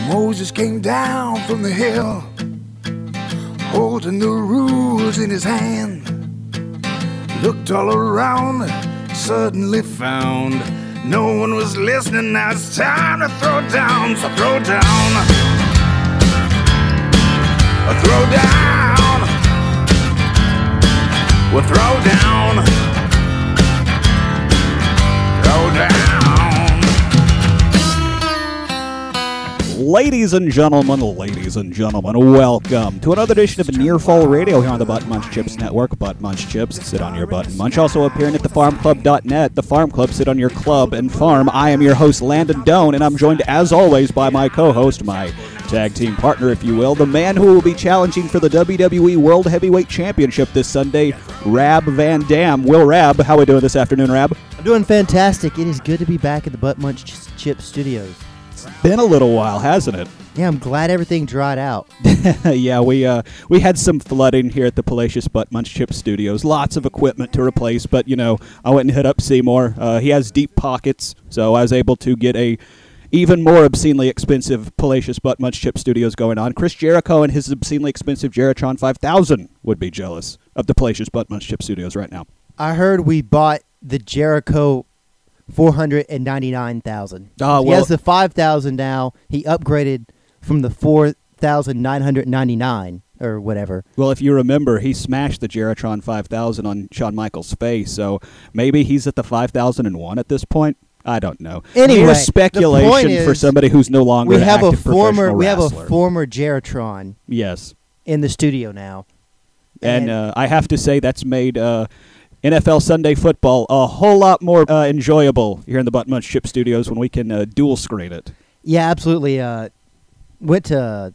Moses came down from the hill, holding the rules in his hand. Looked all around, suddenly found no one was listening. Now it's time to throw down. So throw down, throw down, we'll throw down, throw down. Ladies and gentlemen, welcome to another edition of Near Fall Radio here on the Button Munch Chips Network. Button Munch Chips, sit on your Button Munch. Also appearing at thefarmclub.net. The Farm Club, sit on your club and farm. I am your host, Landon Doan, and I'm joined as always by my co-host, my tag team partner, if you will, the man who will be challenging for the WWE World Heavyweight Championship this Sunday, Rab Van Dam. Will Rab, how are we doing this afternoon, Rab? I'm doing fantastic. It is good to be back at the Button Munch Chips Studios. Been a little while, hasn't it? Yeah, I'm glad everything dried out. Yeah, we had some flooding here at the Palatius Butt Munch Chip Studios. Lots of equipment to replace, but, you know, I went and hit up Seymour. He has deep pockets, so I was able to get a even more obscenely expensive Palatius Butt Munch Chip Studios going on. Chris Jericho and his obscenely expensive Jeritron 5000 would be jealous of the Palatius Butt Munch Chip Studios right now. I heard we bought the Jericho 499,000. He has the 5,000 now. He upgraded from the 4,999 or whatever. Well, if you remember, he smashed the Jeritron 5000 on Shawn Michaels' face, so maybe he's at the 5001 at this point. I don't know. Anyway, mere speculation for somebody who's no longer an active professional wrestler. We have a former Jeritron. Yes. In the studio now. And I have to say that's made NFL Sunday football a whole lot more enjoyable here in the Button Munch Chip Studios when we can dual screen it. Yeah, absolutely. Went to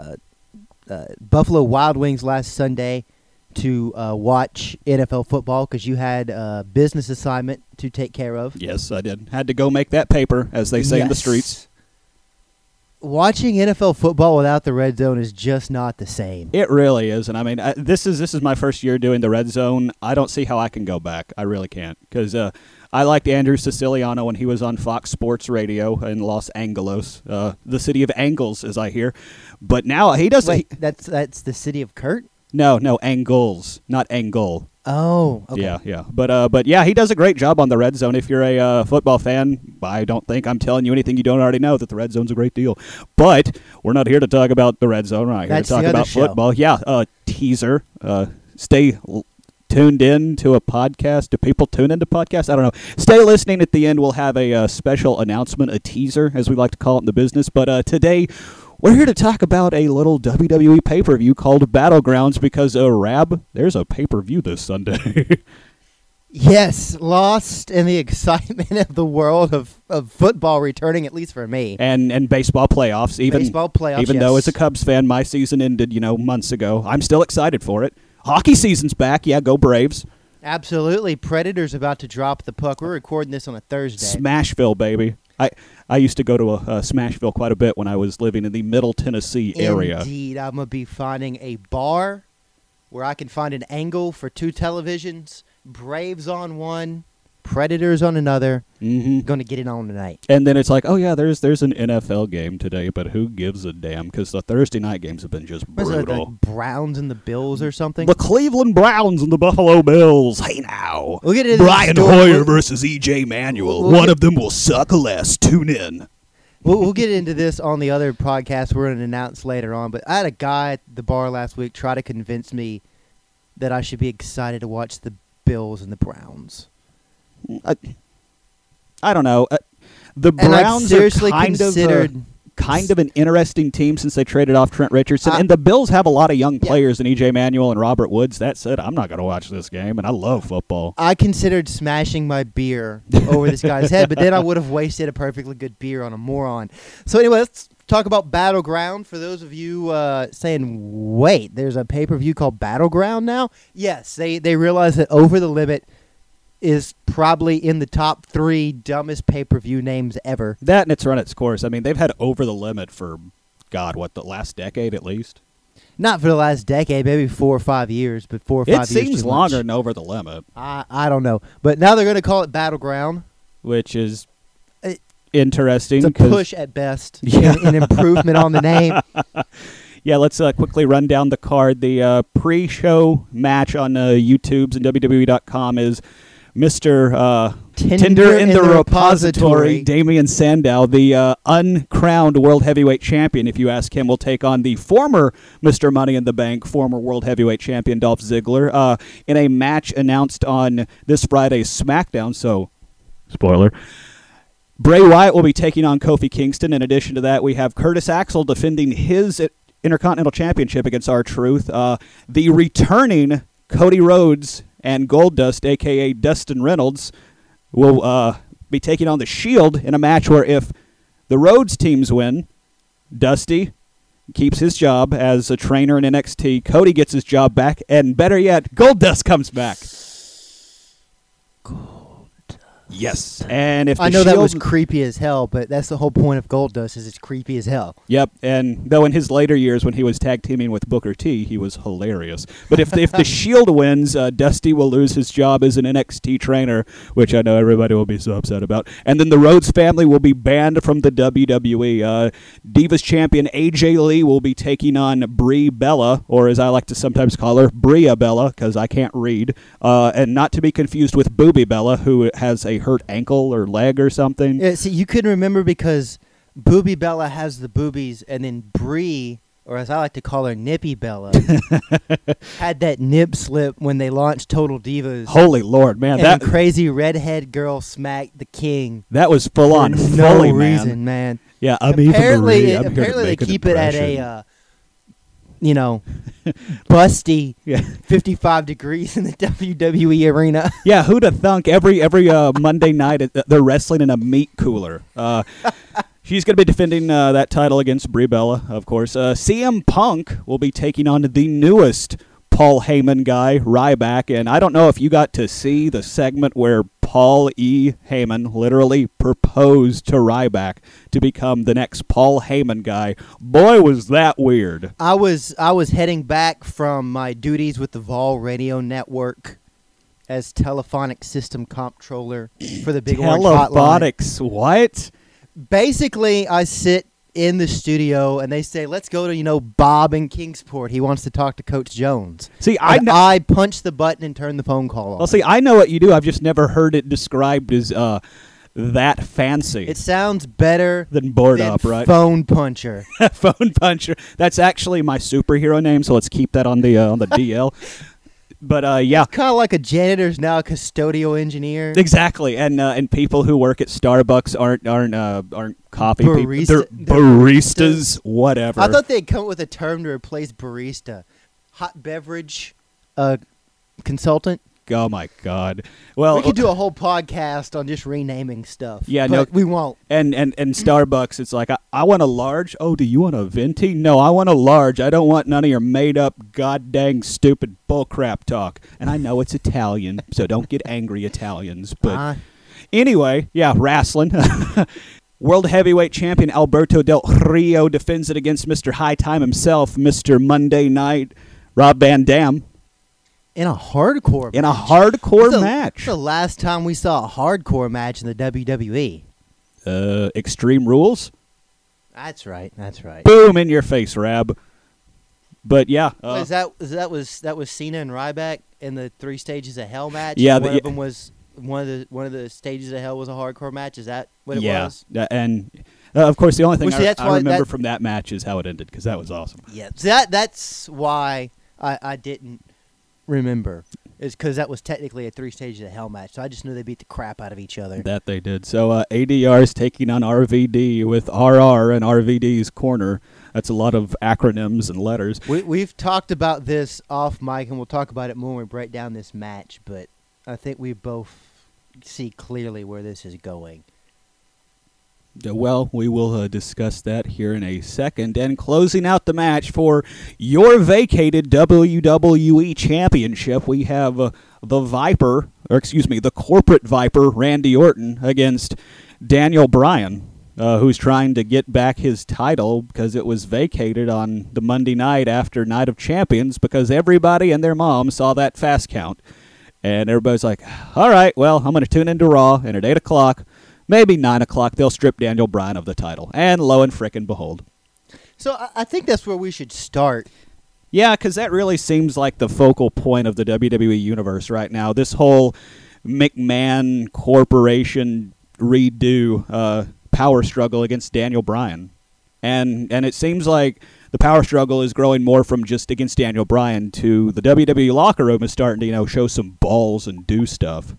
Buffalo Wild Wings last Sunday to watch NFL football because you had a business assignment to take care of. Yes, I did. Had to go make that paper, as they say in the streets. Watching NFL football without the red zone is just not the same. It really is, and I mean, this is my first year doing the red zone. I don't see how I can go back. I really can't, because I liked Andrew Siciliano when he was on Fox Sports Radio in Los Angeles, the city of Angles, as I hear. But now he doesn't. Wait, that's the city of Kurt? No, Angles, not Angle. Oh, okay. Yeah. But yeah, he does a great job on the red zone. If you're a football fan, I don't think I'm telling you anything you don't already know, that the red zone's a great deal. But we're not here to talk about the red zone. We're not here to talk about football. Yeah, teaser. Stay tuned in to a podcast. Do people tune into podcasts? I don't know. Stay listening. At the end, we'll have a special announcement, a teaser, as we like to call it in the business. But today, we're here to talk about a little WWE pay-per-view called Battlegrounds because, Rab, there's a pay-per-view this Sunday. Yes, lost in the excitement of the world of football returning, at least for me. And baseball playoffs. Even yes. Though as a Cubs fan, my season ended, months ago. I'm still excited for it. Hockey season's back. Yeah, go Braves. Absolutely. Predators about to drop the puck. We're recording this on a Thursday. Smashville, baby. I used to go to Smashville quite a bit when I was living in the Middle Tennessee area. Indeed. I'm going to be finding a bar where I can find an angle for 2 televisions, Braves on one, Predators on another. Mm-hmm. Going to get it on tonight. And then it's like, oh, yeah, there's an NFL game today, but who gives a damn? Because the Thursday night games have been just brutal. Was it like Browns and the Bills or something? The Cleveland Browns and the Buffalo Bills. Hey, now. We'll get into Brian Hoyer versus E.J. Manuel. One of them will suck less. Tune in. We'll get into this on the other podcast we're going to announce later on, but I had a guy at the bar last week try to convince me that I should be excited to watch the Bills and the Browns. I don't know. The Browns are kind of an interesting team since they traded off Trent Richardson, and the Bills have a lot of young players in E.J. Manuel and Robert Woods. That said, I'm not going to watch this game, and I love football. I considered smashing my beer over this guy's head, but then I would have wasted a perfectly good beer on a moron. So anyway, let's talk about Battleground. For those of you saying, wait, there's a pay-per-view called Battleground now? Yes, they realize that Over the Limit is probably in the top 3 dumbest pay-per-view names ever. That and it's run its course. I mean, they've had Over the Limit for, the last decade at least? Not for the last decade, maybe 4 or 5 years, but 4 or 5 years. It seems longer than Over the Limit. I don't know. But now they're going to call it Battleground. Which is interesting. It's a push at best, an improvement on the name. Yeah, let's quickly run down the card. The pre-show match on YouTube's and WWE.com is Mr. Tinder in the Repository, Damian Sandow, the uncrowned World Heavyweight Champion, if you ask him, will take on the former Mr. Money in the Bank, former World Heavyweight Champion Dolph Ziggler, in a match announced on this Friday's SmackDown, so, spoiler. Bray Wyatt will be taking on Kofi Kingston. In addition to that, we have Curtis Axel defending his Intercontinental Championship against R-Truth. The returning Cody Rhodes and Goldust, a.k.a. Dustin Reynolds, will be taking on The Shield in a match where if the Rhodes teams win, Dusty keeps his job as a trainer in NXT, Cody gets his job back, and better yet, Goldust comes back. Yes, and if the I know Shield, that was creepy as hell, but that's the whole point of Goldust is it's creepy as hell. Yep, and though in his later years when he was tag teaming with Booker T, he was hilarious. But if the Shield wins, Dusty will lose his job as an NXT trainer, which I know everybody will be so upset about. And then the Rhodes family will be banned from the WWE. Divas champion AJ Lee will be taking on Brie Bella, or as I like to sometimes call her, Bria Bella, because I can't read, and not to be confused with Boobie Bella, who has a hurt ankle or leg or something. Yeah, see, you couldn't remember because Boobie Bella has the boobies, and then Brie, or as I like to call her, Nippy Bella, had that nip slip when they launched Total Divas. Holy Lord, man! And That crazy redhead girl smacked the king. That was full on, for fully, no reason, man. Yeah, apparently they keep it at a, busty 55 degrees in the WWE arena. Yeah, who'd have thunk every Monday night they're wrestling in a meat cooler. She's going to be defending that title against Brie Bella, of course. CM Punk will be taking on the newest Paul Heyman guy, Ryback, and I don't know if you got to see the segment where Paul E. Heyman literally proposed to Ryback to become the next Paul Heyman guy. Boy, was that weird. I was heading back from my duties with the Vol Radio Network as telephonic system comptroller for the Big Orange Hotline. Telephonics, what? Basically, I sit in the studio and they say, let's go to, Bob in Kingsport. He wants to talk to Coach Jones. See, I punch the button and turn the phone call off. Well, see, I know what you do. I've just never heard it described as that fancy. It sounds better than board up, right? Phone puncher. Phone puncher. That's actually my superhero name, so let's keep that on the DL. But yeah, it's kind of like a janitor's now a custodial engineer. Exactly, and people who work at Starbucks aren't coffee people. They're baristas, whatever. I thought they'd come up with a term to replace barista. Hot beverage consultant. Oh my God! Well, we could do a whole podcast on just renaming stuff. Yeah, but we won't. And Starbucks, it's like I want a large. Oh, do you want a venti? No, I want a large. I don't want none of your made up, god dang stupid bullcrap talk. And I know it's Italian, so don't get angry, Italians. But anyway, yeah, wrestling. World Heavyweight Champion Alberto Del Rio defends it against Mr. High Time himself, Mr. Monday Night, Rob Van Dam. In a hardcore match. It's the last time we saw a hardcore match in the WWE. Extreme Rules? That's right. Boom in your face, Rab. But yeah. That was Cena and Ryback in the 3 Stages of Hell match? Yeah. One of them was one of the Stages of Hell was a hardcore match? Is that what it was? Yeah. And of course the only thing I remember from that match is how it ended, because that was awesome. Yeah. So that's why I didn't remember, is because that was technically a 3 Stages of Hell match, so I just knew they beat the crap out of each other. That they did. So ADR's taking on RVD with RR and RVD's corner. That's a lot of acronyms and letters. We've talked about this off mic, and we'll talk about it more when we break down this match, but I think we both see clearly where this is going. Well, we will discuss that here in a second. And closing out the match for your vacated WWE Championship, we have the corporate Viper, Randy Orton, against Daniel Bryan, who's trying to get back his title because it was vacated on the Monday night after Night of Champions because everybody and their mom saw that fast count. And everybody's like, all right, well, I'm going to tune into Raw, and at 8 o'clock, maybe 9 o'clock, they'll strip Daniel Bryan of the title. And lo and frickin' behold. So I think that's where we should start. Yeah, because that really seems like the focal point of the WWE Universe right now. This whole McMahon Corporation redo power struggle against Daniel Bryan. And it seems like the power struggle is growing more from just against Daniel Bryan to the WWE locker room is starting to, show some balls and do stuff.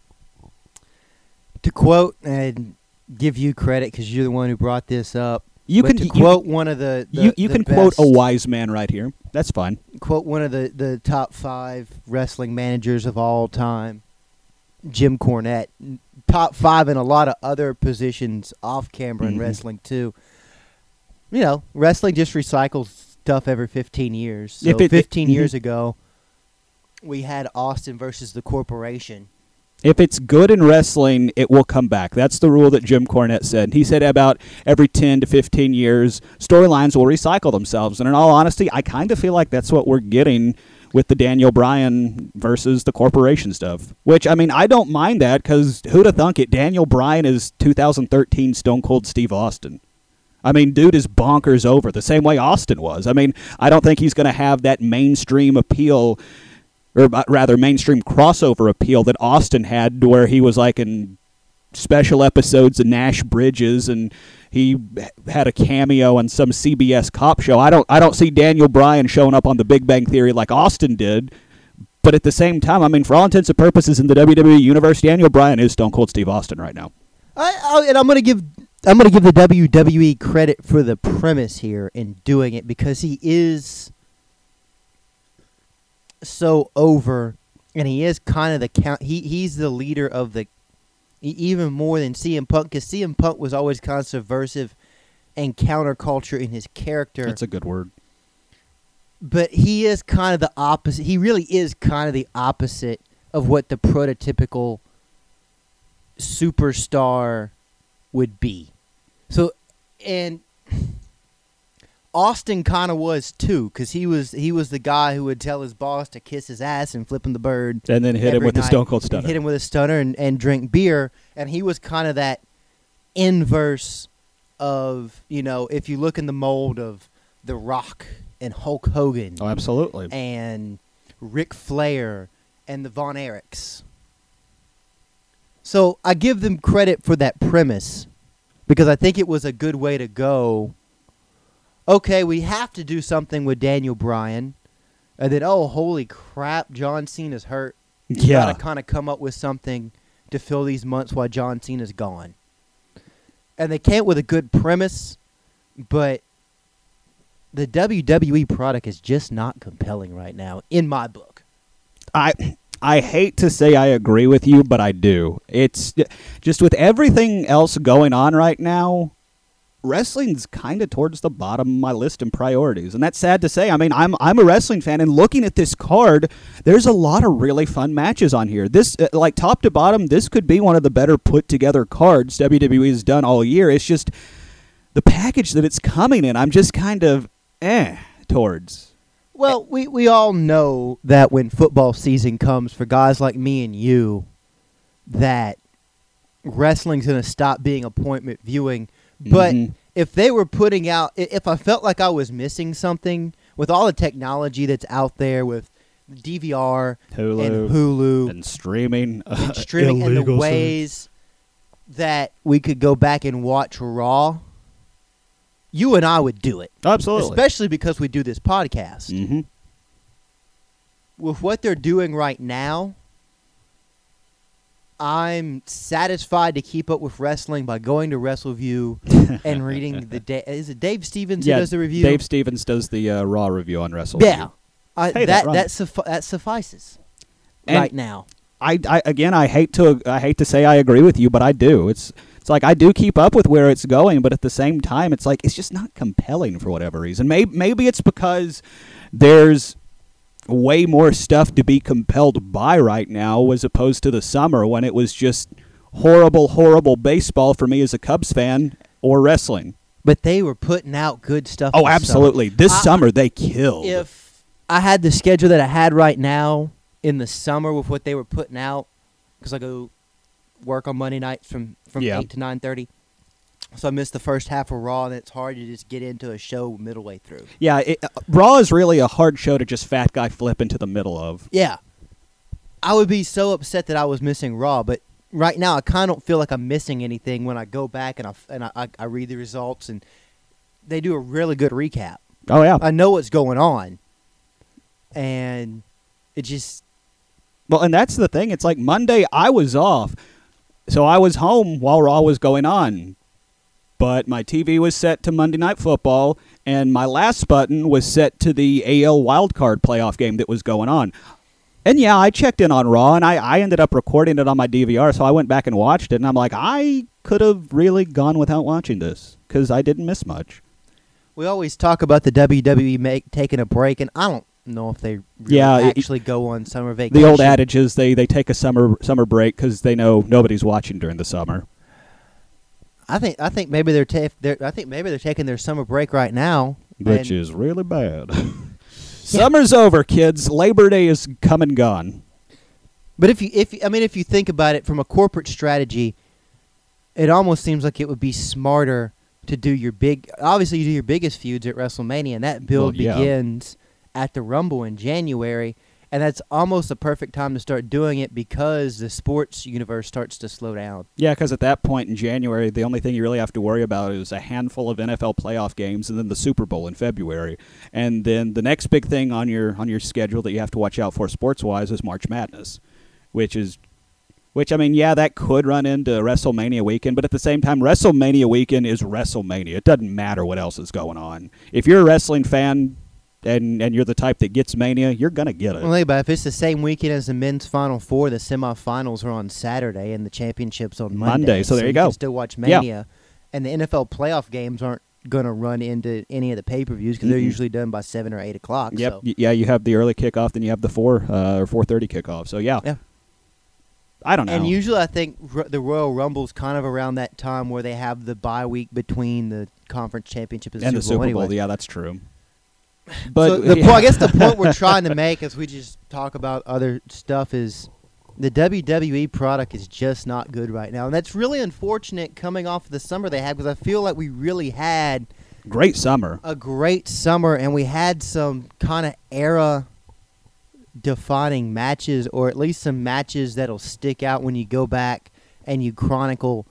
To quote and give you credit because you're the one who brought this up. You can quote one of the you can quote a wise man right here. That's fine. Quote one of the top 5 wrestling managers of all time, Jim Cornette. Top 5 in a lot of other positions off camera in wrestling too. Wrestling just recycles stuff every 15 years. So 15 years ago, we had Austin versus the Corporation. If it's good in wrestling, it will come back. That's the rule that Jim Cornette said. He said about every 10 to 15 years, storylines will recycle themselves. And in all honesty, I kind of feel like that's what we're getting with the Daniel Bryan versus the Corporation stuff. Which, I don't mind that because who'd have thunk it? Daniel Bryan is 2013 Stone Cold Steve Austin. Dude is bonkers over the same way Austin was. I don't think he's going to have that mainstream appeal, or rather mainstream crossover appeal that Austin had, where he was like in special episodes of Nash Bridges and he had a cameo on some CBS cop show. I don't see Daniel Bryan showing up on The Big Bang Theory like Austin did. But at the same time, for all intents and purposes in the WWE universe, Daniel Bryan is Stone Cold Steve Austin right now. And I'm going to give the WWE credit for the premise here in doing it because he is so over, and he is kind of the he's the leader of the even more than CM Punk, because CM Punk was always kind of subversive and counterculture in his character. That's a good word. But he is kind of the opposite. He really is kind of the opposite of what the prototypical superstar would be. So, and Austin kind of was too, because he was the guy who would tell his boss to kiss his ass and flip him the bird, and then hit him with the Stone Cold Stunner. Hit him with a stunner and drink beer, and he was kind of that inverse of, if you look in the mold of The Rock and Hulk Hogan. Oh, absolutely. And Ric Flair and the Von Erichs. So I give them credit for that premise because I think it was a good way to go. Okay, we have to do something with Daniel Bryan. And then, holy crap, John Cena's hurt. You got to kind of come up with something to fill these months while John Cena's gone. And they came with a good premise, but the WWE product is just not compelling right now, in my book. I hate to say I agree with you, but I do. It's just with everything else going on right now, wrestling's kind of towards the bottom of my list in priorities, and that's sad to say. I'm a wrestling fan, and looking at this card, there's a lot of really fun matches on here. This, like top to bottom, this could be one of the better put together cards WWE has done all year. It's just the package that it's coming in, I'm just kind of towards. Well, we all know that when football season comes, for guys like me and you, that wrestling's going to stop being appointment viewing. But if they were putting out, if I felt like I was missing something with all the technology that's out there with DVR and Hulu and streaming and the ways that we could go back and watch Raw, you and I would do it. Absolutely. Especially because we do this podcast. Mm-hmm. With what they're doing right now, I'm satisfied to keep up with wrestling by going to WrestleView and reading the is it Dave Stevens who does the review? Dave Stevens does the Raw review on WrestleView. Yeah, that suffices right now. I hate to say I agree with you, but I do. It's like I do keep up with where it's going, but at the same time, it's like it's just not compelling for whatever reason. Maybe it's because there's way more stuff to be compelled by right now as opposed to the summer when it was just horrible baseball for me as a Cubs fan or wrestling. But they were putting out good stuff. Oh, absolutely. This summer they killed. If I had the schedule that I had right now in the summer with what they were putting out, because I go work on Monday nights from 8 to 9:30. So I missed the first half of Raw, and it's hard to just get into a show middle way through. Yeah, Raw is really a hard show to just fat guy flip into the middle of. Yeah. I would be so upset that I was missing Raw, but right now I kind of don't feel like I'm missing anything when I go back and I read the results, and they do a really good recap. Oh, yeah. I know what's going on, and it just... Well, and that's the thing. It's like Monday I was off, so I was home while Raw was going on. But my TV was set to Monday Night Football, and my last button was set to the AL wildcard playoff game that was going on. And, yeah, I checked in on Raw, and I ended up recording it on my DVR, so I went back and watched it, and I'm like, I could have really gone without watching this because I didn't miss much. We always talk about the WWE taking a break, and I don't know if they really actually go on summer vacation. The old adage is they take a summer break because they know nobody's watching during the summer. I think maybe they're taking their summer break right now, which is really bad. Summer's over, kids. Labor Day is come and gone. But if you think about it from a corporate strategy, it almost seems like it would be smarter to do your obviously you do your biggest feuds at WrestleMania, and that build begins at the Rumble in January. And that's almost the perfect time to start doing it because the sports universe starts to slow down. Yeah, because at that point in January, the only thing you really have to worry about is a handful of NFL playoff games and then the Super Bowl in February. And then the next big thing on your schedule that you have to watch out for sports-wise is March Madness, which I mean, yeah, that could run into WrestleMania weekend, but at the same time, WrestleMania weekend is WrestleMania. It doesn't matter what else is going on. If you're a wrestling fan... And you're the type that gets Mania, you're going to get it. Well, but if it's the same weekend as the men's Final Four, the semifinals are on Saturday and the championships on Monday. So there you go. You can still watch Mania. And the NFL playoff games aren't going to run into any of the pay-per-views because they're usually done by 7 or 8 o'clock. Yep. So. Yeah, you have the early kickoff, then you have the 4 or 4:30 kickoff. So, yeah. I don't know. And usually I think the Royal Rumble's kind of around that time where they have the bye week between the conference championship and the Super Bowl. Anyway. Yeah, that's true. But so I guess the point we're trying to make as we just talk about other stuff is the WWE product is just not good right now. And that's really unfortunate coming off of the summer they had because I feel like we really had a great summer, and we had some kind of era-defining matches, or at least some matches that'll stick out when you go back and you chronicle,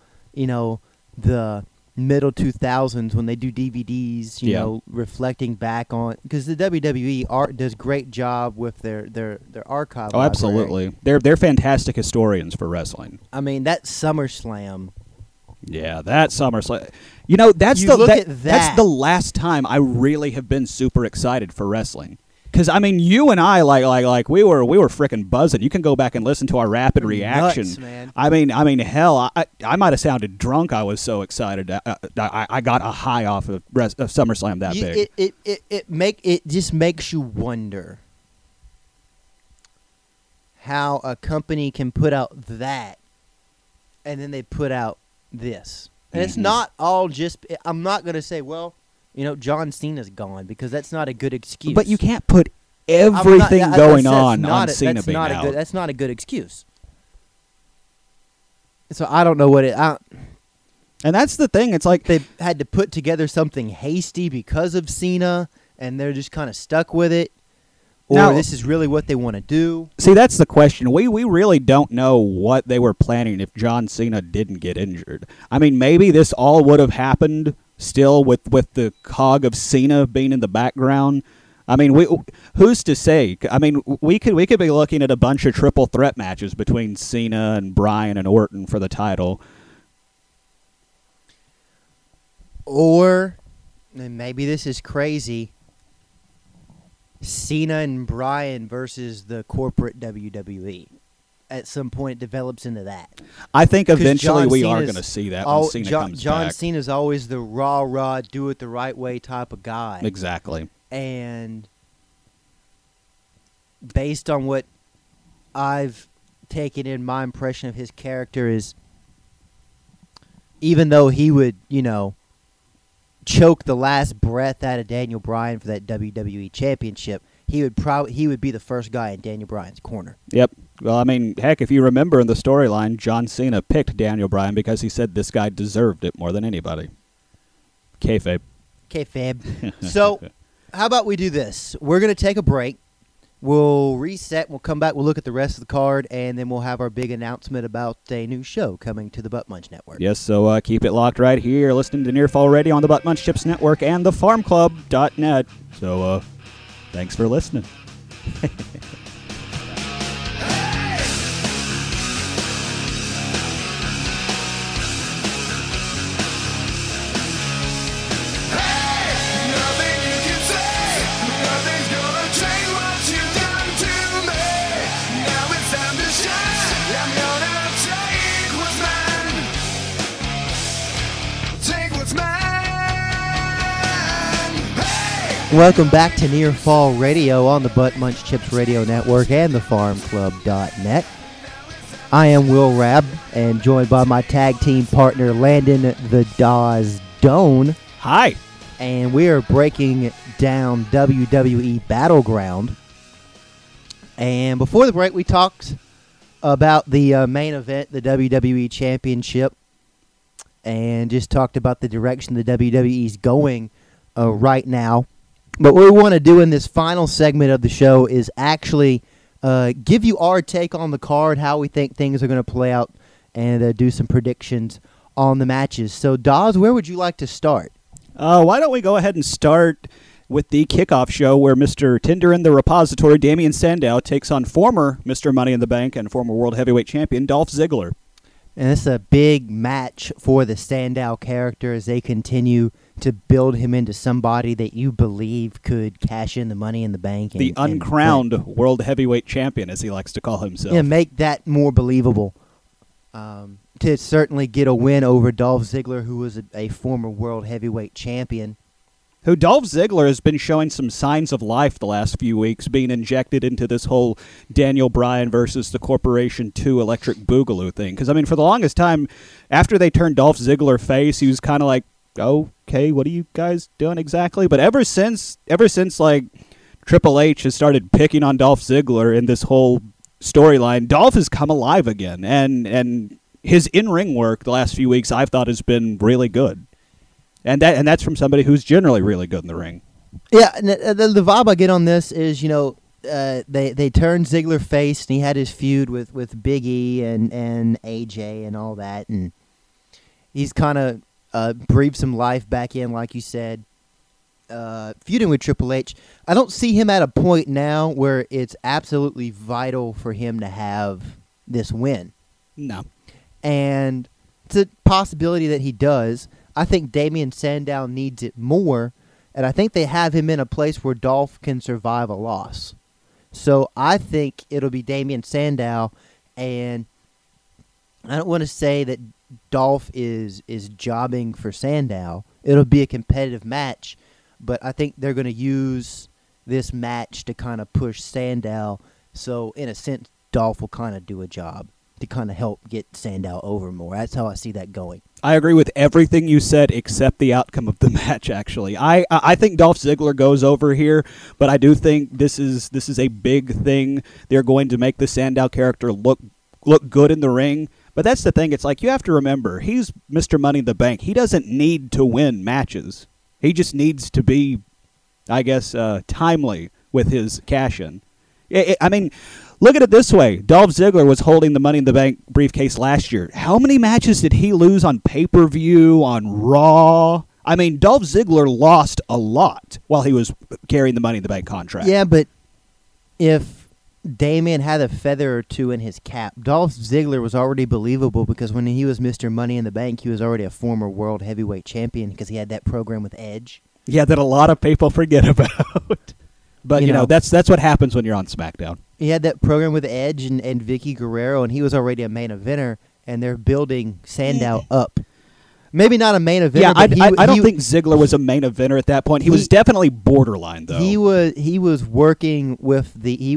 the middle 2000s when they do DVDs, you know, reflecting back on, because the WWE does great job with their archive. Oh, absolutely. They're fantastic historians for wrestling. I mean, that SummerSlam. Yeah, that SummerSlam. That's the last time I really have been super excited for wrestling. Because I mean, you and I we were freaking buzzing. You can go back and listen to our rapid reaction. Nuts, man. I mean, hell, I might have sounded drunk. I was so excited. I got a high off of SummerSlam that big. It just makes you wonder how a company can put out that, and then they put out this, and it's not all just. I'm not going to say, well, John Cena's gone, because that's not a good excuse. But you can't put everything going on Cena being out. That's not a good excuse. So I don't know what it... And that's the thing. It's like they had to put together something hasty because of Cena, and they're just kind of stuck with it. Or this is really what they want to do. See, that's the question. We really don't know what they were planning if John Cena didn't get injured. I mean, maybe this all would have happened still with the cog of Cena being in the background. I mean, who's to say? I mean, we could be looking at a bunch of triple threat matches between Cena and Bryan and Orton for the title. Or, and maybe this is crazy, Cena and Bryan versus the corporate WWE. At some point, it develops into that. I think eventually we are going to see that when Cena comes back. John Cena's always the raw, do it the right way type of guy. Exactly. And based on what I've taken in, my impression of his character is, even though he would, choke the last breath out of Daniel Bryan for that WWE Championship, he would be the first guy in Daniel Bryan's corner. Yep. Well, I mean, heck, if you remember in the storyline, John Cena picked Daniel Bryan because he said this guy deserved it more than anybody. Kayfabe. So, how about we do this? We're going to take a break. We'll reset. We'll come back. We'll look at the rest of the card, and then we'll have our big announcement about a new show coming to the Butt Munch Network. Yes, so keep it locked right here. Listening to Near Fall Radio on the Butt Munch Chips Network and thefarmclub.net. So, thanks for listening. Welcome back to Near Fall Radio on the Butt Munch Chips Radio Network and thefarmclub.net. I am Will Rabb, and joined by my tag team partner, Landon the Dawes Doan. Hi. And we are breaking down WWE Battleground. And before the break, we talked about the main event, the WWE Championship, and just talked about the direction the WWE is going right now. But what we want to do in this final segment of the show is actually give you our take on the card, how we think things are going to play out, and do some predictions on the matches. So, Dawes, where would you like to start? Why don't we go ahead and start with the kickoff show where Mr. Tinder in the Repository, Damien Sandow, takes on former Mr. Money in the Bank and former World Heavyweight Champion Dolph Ziggler. And it's a big match for the Sandow character as they continue to build him into somebody that you believe could cash in the Money in the Bank. The uncrowned World Heavyweight Champion, as he likes to call himself. Yeah, make that more believable. To certainly get a win over Dolph Ziggler, who was a former World Heavyweight Champion. Who Dolph Ziggler has been showing some signs of life the last few weeks, being injected into this whole Daniel Bryan versus the Corporation 2 Electric Boogaloo thing. Because, I mean, for the longest time, after they turned Dolph Ziggler face, he was kind of like, okay, what are you guys doing exactly? But ever since like Triple H has started picking on Dolph Ziggler in this whole storyline, Dolph has come alive again, and his in-ring work the last few weeks I've thought has been really good, and that's from somebody who's generally really good in the ring. Yeah, and the vibe I get on this is, you know, they turned Ziggler face, and he had his feud with Big E and AJ and all that, and he's kind of breathed some life back in, like you said, feuding with Triple H. I don't see him at a point now where it's absolutely vital for him to have this win. No. And it's a possibility that he does. I think Damien Sandow needs it more, and I think they have him in a place where Dolph can survive a loss. So I think it'll be Damien Sandow, and I don't want to say that Dolph is jobbing for Sandow. It'll be a competitive match, but I think they're going to use this match to kind of push Sandow. So in a sense, Dolph will kind of do a job to kind of help get Sandow over more. That's how I see that going. I agree with everything you said except the outcome of the match, actually. I think Dolph Ziggler goes over here, but I do think this is a big thing. They're going to make the Sandow character look good in the ring. But that's the thing. It's like, you have to remember, he's Mr. Money in the Bank. He doesn't need to win matches. He just needs to be, I guess, timely with his cash-in. I mean, look at it this way. Dolph Ziggler was holding the Money in the Bank briefcase last year. How many matches did he lose on pay-per-view, on Raw? I mean, Dolph Ziggler lost a lot while he was carrying the Money in the Bank contract. Yeah, but if Damien had a feather or two in his cap, Dolph Ziggler was already believable because when he was Mr. Money in the Bank, he was already a former World Heavyweight Champion because he had that program with Edge. Yeah, that a lot of people forget about. But, you know, that's what happens when you're on SmackDown. He had that program with Edge and Vicky Guerrero, and he was already a main eventer, and they're building Sandow up. Maybe not a main eventer. Yeah, I don't think Ziggler was a main eventer at that point. He was definitely borderline, though. He was working with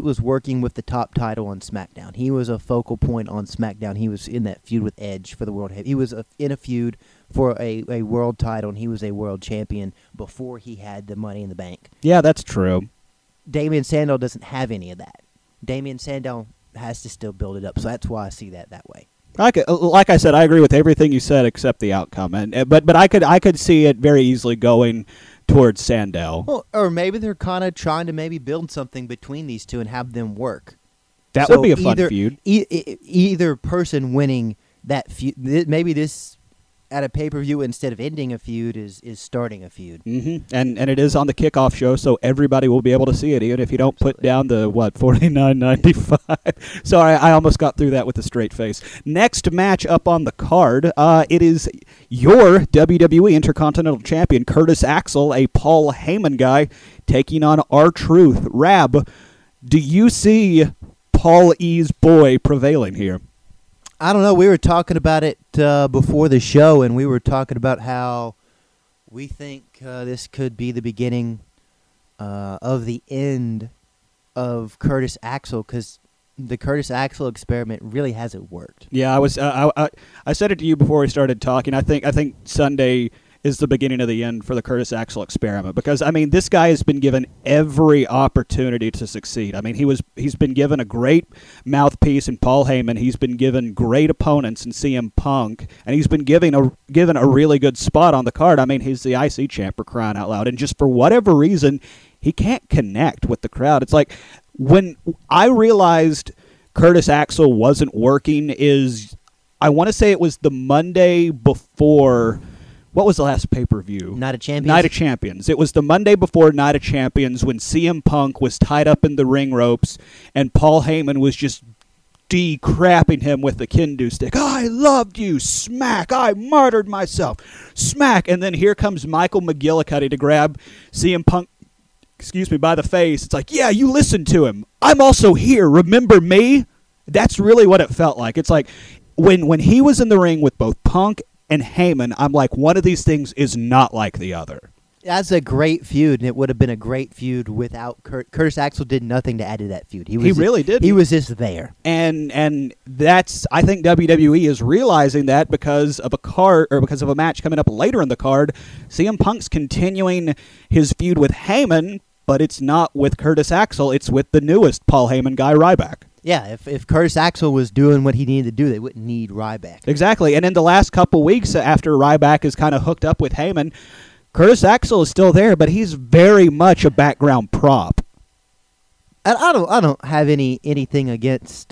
the top title on SmackDown. He was a focal point on SmackDown. He was in that feud with Edge for the world. He was in a feud for a world title, and he was a world champion before he had the Money in the Bank. Yeah, that's true. Damien Sandow doesn't have any of that. Damien Sandow has to still build it up, so that's why I see that way. Like I said, I agree with everything you said except the outcome, but I could see it very easily going towards Sandow. Well, or maybe they're kind of trying to maybe build something between these two and have them work. That would be a fun feud. Either person winning that feud, maybe this at a pay-per-view instead of ending a feud is starting a feud. Mm-hmm. And it is on the kickoff show, so everybody will be able to see it, even if you don't put down the, $49.95. Sorry, I almost got through that with a straight face. Next match up on the card, it is your WWE Intercontinental Champion, Curtis Axel, a Paul Heyman guy, taking on R-Truth. Rab, do you see Paul E's boy prevailing here? I don't know. We were talking about it before the show, and we were talking about how we think this could be the beginning of the end of Curtis Axel, because the Curtis Axel experiment really hasn't worked. Yeah, I said it to you before we started talking. I think Sunday is the beginning of the end for the Curtis Axel experiment, because I mean, this guy has been given every opportunity to succeed. I mean, he's been given a great mouthpiece in Paul Heyman. He's been given great opponents in CM Punk, and he's been given a really good spot on the card. I mean, he's the IC champ, for crying out loud, and just for whatever reason, he can't connect with the crowd. It's like when I realized Curtis Axel wasn't working I want to say it was the Monday before. What was the last pay-per-view? Night of Champions? Night of Champions. It was the Monday before Night of Champions when CM Punk was tied up in the ring ropes and Paul Heyman was just de-crapping him with the kendo stick. I loved you. Smack. I martyred myself. Smack. And then here comes Michael McGillicuddy to grab CM Punk, by the face. It's like, yeah, you listened to him. I'm also here. Remember me? That's really what it felt like. It's like when he was in the ring with both Punk and Heyman, I'm like, one of these things is not like the other. That's a great feud, and it would have been a great feud without Curtis Axel. Did nothing to add to that feud. He really did. He was just there, and that's. I think WWE is realizing that because of a match coming up later in the card. CM Punk's continuing his feud with Heyman, but it's not with Curtis Axel. It's with the newest Paul Heyman guy, Ryback. Yeah, if Curtis Axel was doing what he needed to do, they wouldn't need Ryback. Exactly, and in the last couple weeks after Ryback is kind of hooked up with Heyman, Curtis Axel is still there, but he's very much a background prop. And I don't have anything against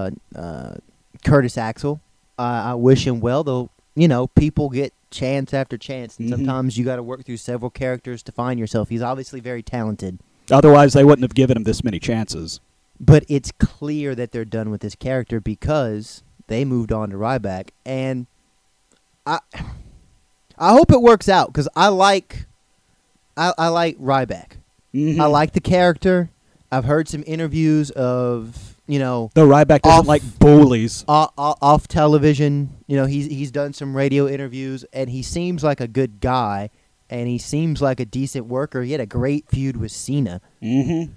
Curtis Axel. I wish him well, though. You know, people get chance after chance, and sometimes you got to work through several characters to find yourself. He's obviously very talented. Otherwise, they wouldn't have given him this many chances. But it's clear that they're done with this character because they moved on to Ryback, and I hope it works out because I like Ryback. Mm-hmm. I like the character. I've heard some interviews of the Ryback doesn't like bullies off television. You know, he's done some radio interviews, and he seems like a good guy, and he seems like a decent worker. He had a great feud with Cena. Mm-hmm.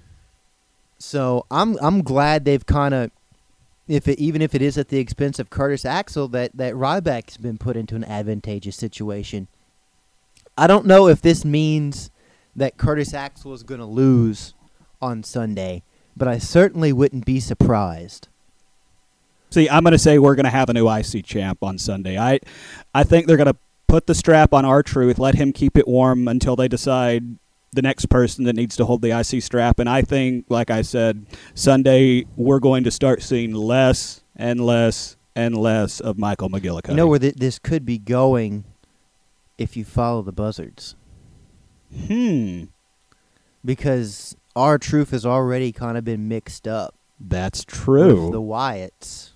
So I'm glad they've kind of, even if it is at the expense of Curtis Axel, that Ryback's been put into an advantageous situation. I don't know if this means that Curtis Axel is going to lose on Sunday, but I certainly wouldn't be surprised. See, I'm going to say we're going to have a new IC champ on Sunday. I think they're going to put the strap on R-Truth, let him keep it warm until they decide the next person that needs to hold the IC strap. And I think, like I said, Sunday we're going to start seeing less and less and less of Michael McGillicuddy. You know where this could be going if you follow the Buzzards? Because R-Truth has already kind of been mixed up. That's true. With the Wyatts.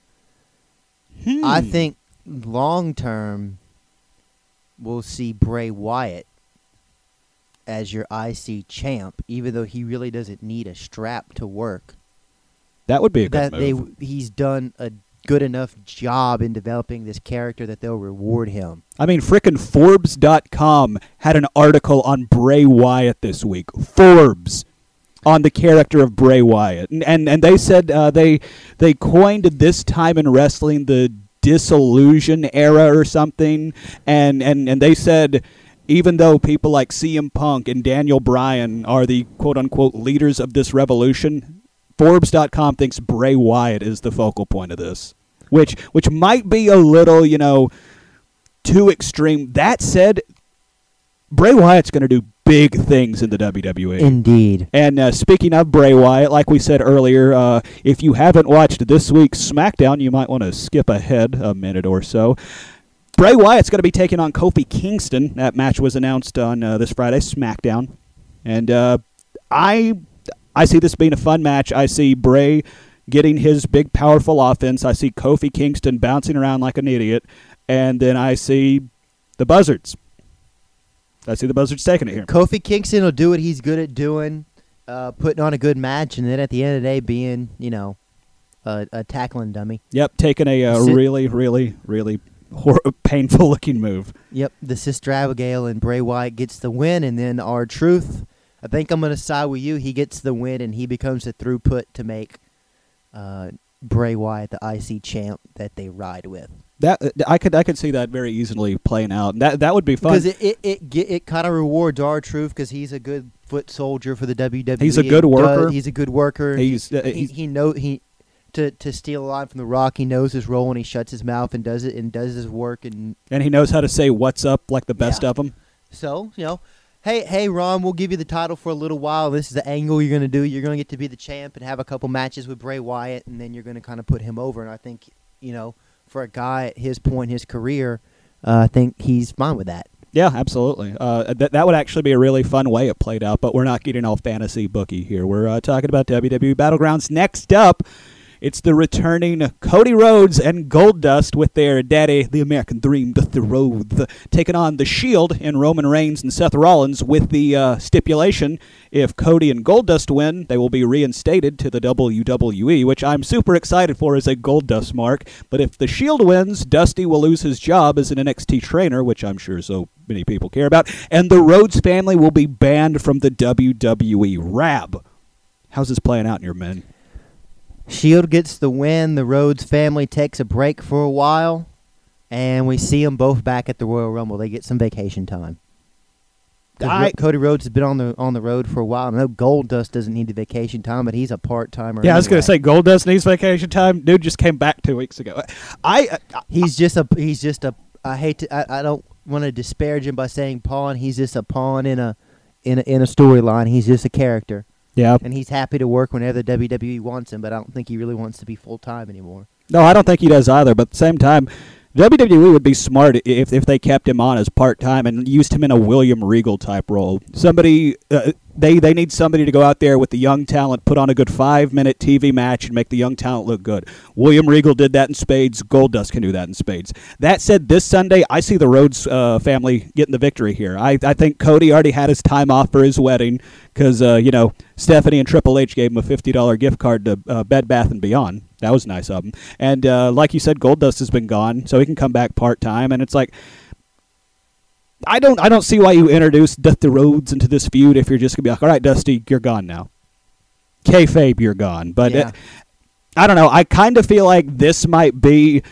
I think long term we'll see Bray Wyatt as your IC champ, even though he really doesn't need a strap to work. That would be a good move. He's done a good enough job in developing this character that they'll reward him. I mean, frickin' Forbes.com had an article on Bray Wyatt this week. Forbes on the character of Bray Wyatt. And they said they coined this time in wrestling the disillusion era or something. And they said even though people like CM Punk and Daniel Bryan are the quote-unquote leaders of this revolution, Forbes.com thinks Bray Wyatt is the focal point of this, which might be a little, too extreme. That said, Bray Wyatt's going to do big things in the WWE. Indeed. And speaking of Bray Wyatt, like we said earlier, if you haven't watched this week's SmackDown, you might want to skip ahead a minute or so. Bray Wyatt's going to be taking on Kofi Kingston. That match was announced on this Friday, SmackDown. And I see this being a fun match. I see Bray getting his big, powerful offense. I see Kofi Kingston bouncing around like an idiot. And then I see the Buzzards. I see the Buzzards taking it here. Kofi Kingston will do what he's good at doing, putting on a good match, and then at the end of the day being, a tackling dummy. Yep, taking a really, really, really painful-looking move. Yep, the Sister Abigail and Bray Wyatt gets the win, and then R-Truth, I think I'm going to side with you. He gets the win, and he becomes the throughput to make Bray Wyatt the IC champ that they ride with. That I could see that very easily playing out. That would be fun because it kind of rewards R-Truth because he's a good foot soldier for the WWE. He's a good worker. He's a good worker. To steal a line from The Rock, he knows his role and he shuts his mouth and does his work and he knows how to say what's up like the best of them. So hey Ron, we'll give you the title for a little while. This is the angle you're going to do. You're going to get to be the champ and have a couple matches with Bray Wyatt, and then you're going to kind of put him over. And I think for a guy at his point in his career, I think he's fine with that. Yeah, absolutely. That would actually be a really fun way it played out, but we're not getting all fantasy booky here. We're talking about WWE Battlegrounds. Next up, it's the returning Cody Rhodes and Goldust with their daddy, the American Dream, Dusty Rhodes, taking on The Shield and Roman Reigns and Seth Rollins with the stipulation, if Cody and Goldust win, they will be reinstated to the WWE, which I'm super excited for as a Goldust mark. But if The Shield wins, Dusty will lose his job as an NXT trainer, which I'm sure so many people care about, and the Rhodes family will be banned from the WWE. Rab, how's this playing out in your men? Shield gets the win. The Rhodes family takes a break for a while, and we see them both back at the Royal Rumble. They get some vacation time. Cody Rhodes has been on the road for a while. I know Goldust doesn't need the vacation time, but he's a part-timer. Yeah, anyway. I was going to say Goldust needs vacation time. Dude just came back 2 weeks ago. He's just a. I don't want to disparage him by saying pawn. He's just a pawn in a storyline. He's just a character. Yeah. And he's happy to work whenever the WWE wants him, but I don't think he really wants to be full-time anymore. No, I don't think he does either, but at the same time, WWE would be smart if they kept him on as part-time and used him in a William Regal type role. Somebody, they need somebody to go out there with the young talent, put on a good 5-minute TV match, and make the young talent look good. William Regal did that in spades. Goldust can do that in spades. That said, this Sunday, I see the Rhodes family getting the victory here. I think Cody already had his time off for his wedding because, Stephanie and Triple H gave him a $50 gift card to Bed Bath & Beyond. That was nice of him. And like you said, Goldust has been gone, so he can come back part-time. And it's like, I don't see why you introduce Dusty Rhodes into this feud if you're just going to be like, all right, Dusty, you're gone now. Kayfabe, you're gone. But yeah. I don't know. I kind of feel like this might be,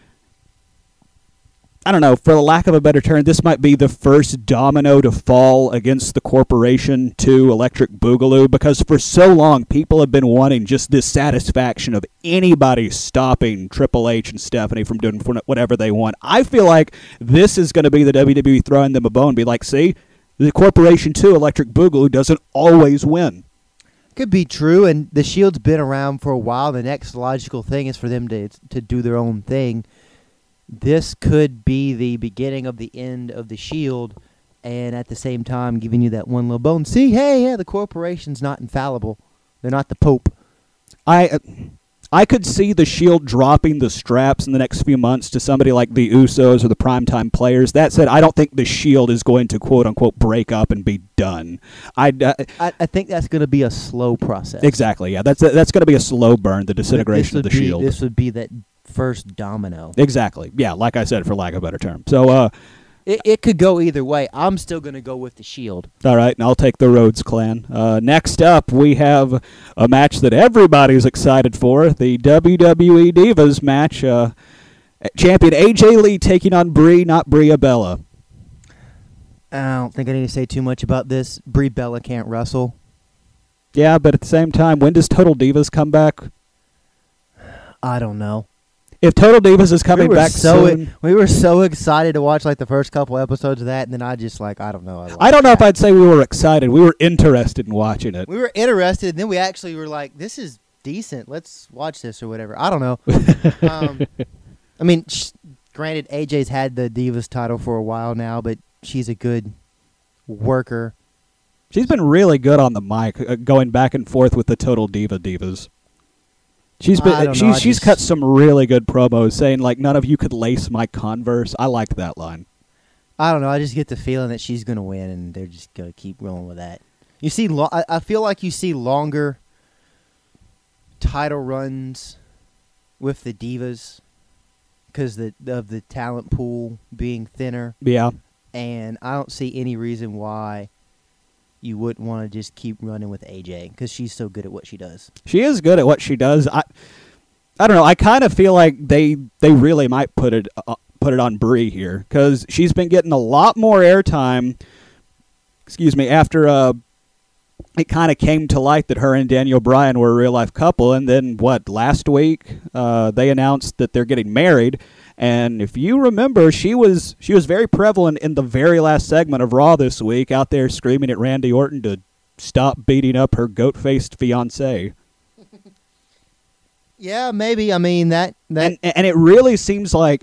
I don't know, for the lack of a better term, this might be the first domino to fall against the corporation to Electric Boogaloo, because for so long people have been wanting just this satisfaction of anybody stopping Triple H and Stephanie from doing whatever they want. I feel like this is going to be the WWE throwing them a bone, be like, see, the corporation to Electric Boogaloo doesn't always win. Could be true, and the Shield's been around for a while. The next logical thing is for them to do their own thing. This could be the beginning of the end of the Shield, and at the same time giving you that one little bone. See, the corporation's not infallible. They're not the Pope. I could see the Shield dropping the straps in the next few months to somebody like the Usos or the Primetime Players. That said, I don't think the Shield is going to quote-unquote break up and be done. I think that's going to be a slow process. Exactly, yeah. That's going to be a slow burn, the disintegration of the Shield. This would be that first domino. Exactly. Yeah, like I said, for lack of a better term. So it could go either way. I'm still going to go with the Shield. All right, and I'll take the Rhodes Clan. Next up, we have a match that everybody's excited for, the WWE Divas match. Champion AJ Lee taking on Brie, not Bria Bella. I don't think I need to say too much about this. Brie Bella can't wrestle. Yeah, but at the same time, when does Total Divas come back? I don't know. If Total Divas is coming back soon... We were so excited to watch like the first couple episodes of that, and then I just like, I don't know. I don't know if I'd say we were excited. We were interested in watching it. We were interested, and then we actually were like, this is decent. Let's watch this or whatever. I don't know. I mean, granted, AJ's had the Divas title for a while now, but she's a good worker. She's been really good on the mic, going back and forth with the Total Divas. She's cut some really good promos saying like none of you could lace my Converse. I like that line. I don't know. I just get the feeling that she's going to win, and they're just going to keep rolling with that. You see, I feel like you see longer title runs with the Divas because of the talent pool being thinner. Yeah. And I don't see any reason why you wouldn't want to just keep running with AJ because she's so good at what she does. She is good at what she does. I don't know. I kind of feel like they really might put it on Brie here because she's been getting a lot more airtime. After it kind of came to light that her and Daniel Bryan were a real life couple, and then last week they announced that they're getting married. And if you remember, she was very prevalent in the very last segment of Raw this week, out there screaming at Randy Orton to stop beating up her goat-faced fiancé. Yeah, maybe. I mean that. And it really seems like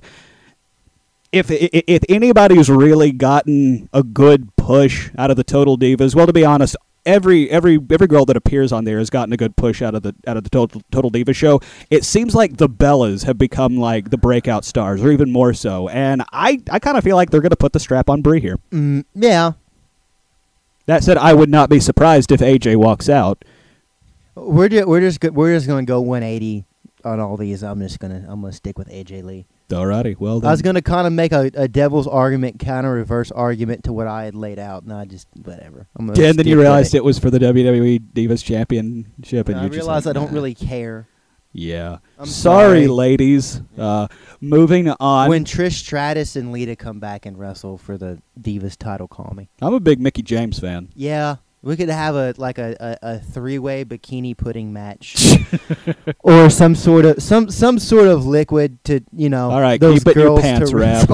if anybody's really gotten a good push out of the Total Divas, well, to be honest, every girl that appears on there has gotten a good push out of the Total Diva show. It seems like the Bellas have become like the breakout stars, or even more so. And I kind of feel like they're going to put the strap on Brie here. Yeah. That said, I would not be surprised if AJ walks out. We're just going to go 180 on all these. I'm gonna stick with AJ Lee. Alrighty, well then. I was going to kind of make a devil's argument, counter reverse argument to what I had laid out, and I just whatever. And then you realized it was for the WWE Divas Championship, and I realized I don't really care. Yeah. Sorry, ladies. Moving on. When Trish Stratus and Lita come back and wrestle for the Divas title, call me. I'm a big Mickie James fan. Yeah. We could have a three-way bikini pudding match, or some sort of liquid to All right, those keep girls your pants to wrap.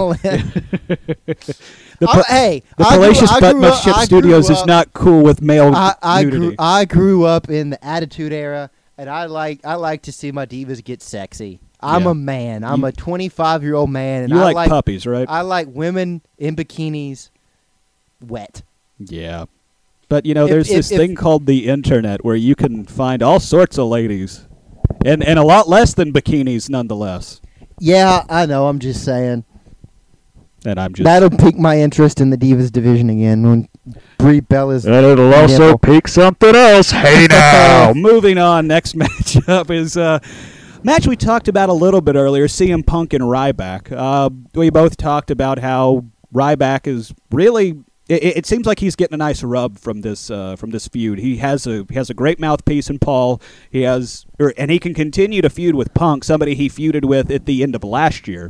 The Fallacious Butt Chip Studios is not cool with male nudity. I grew up in the Attitude Era, and I like to see my divas get sexy. I'm a man. I'm a 25-year-old man, and you like puppies, right? I like women in bikinis, wet. Yeah. But, there's this thing called the internet where you can find all sorts of ladies. And a lot less than bikinis, nonetheless. Yeah, I know. I'm just saying. And I'm just... That'll pique my interest in the Divas division again when Brie Bella's... And it'll also pique something else. Hey, now! Moving on, next matchup is... match we talked about a little bit earlier, CM Punk and Ryback. We both talked about how Ryback is really... It seems like he's getting a nice rub from this feud. He has a great mouthpiece in Paul. And he can continue to feud with Punk, somebody he feuded with at the end of last year,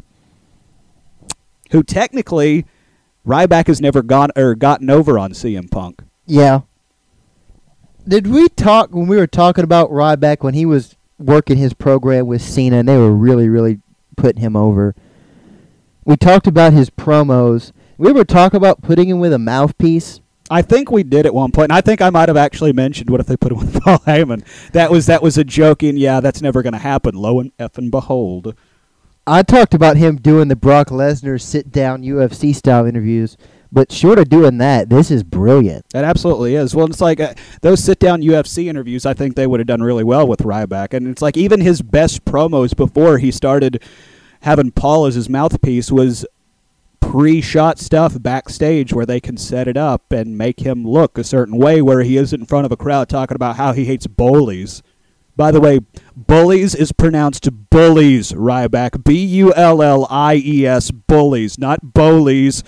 who technically Ryback has never gotten over on CM Punk. Yeah. Did we talk when we were talking about Ryback when he was working his program with Cena and they were really, really putting him over? We talked about his promos. We ever talk about putting him with a mouthpiece? I think we did at one point, and I think I might have actually mentioned, what if they put him with Paul Heyman? That was a joking, that's never going to happen, lo and effing behold. I talked about him doing the Brock Lesnar sit-down UFC-style interviews, but short of doing that, this is brilliant. It absolutely is. Well, it's like those sit-down UFC interviews, I think they would have done really well with Ryback, and it's like even his best promos before he started having Paul as his mouthpiece was pre-shot stuff backstage where they can set it up and make him look a certain way where he is in front of a crowd talking about how he hates bullies. By the way, bullies is pronounced bullies, Ryback. B-U-L-L-I-E-S, bullies, not bullies.